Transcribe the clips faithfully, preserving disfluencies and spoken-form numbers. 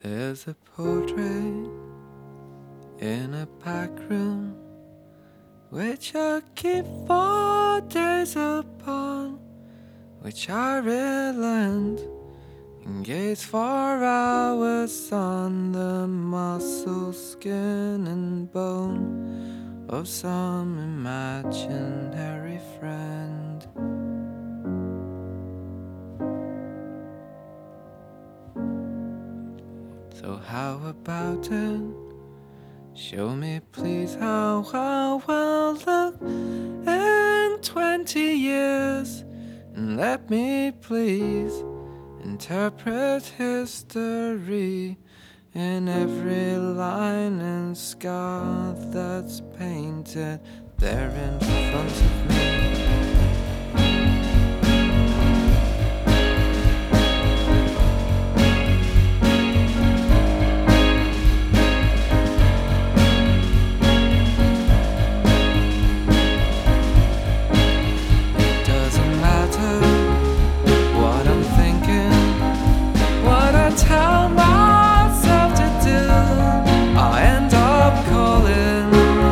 There's a portrait in a back room, which I keep for days upon, which I relent and gaze for hours on the muscle, skin and bone of some imaginary friend. So how about it? Show me please how, how I'll look in twenty years, and let me please interpret history in every line and scar that's painted there in front of me. Tell myself to do, I end up calling.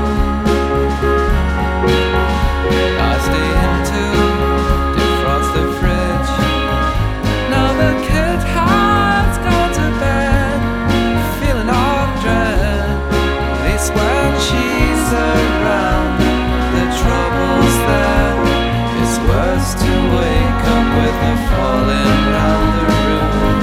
I stay in to defrost the fridge. Now the kid has gone to bed, feeling of dread. At least when she's around, the trouble's there. It's worse to wake up with her falling round the room.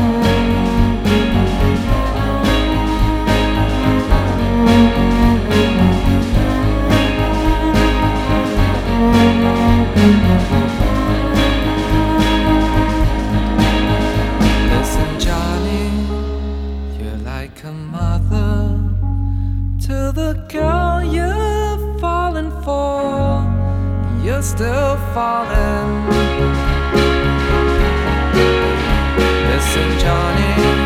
Listen, Johnny, you're like a mother to the girl you've fallen for. You're still falling. Listen, Johnny,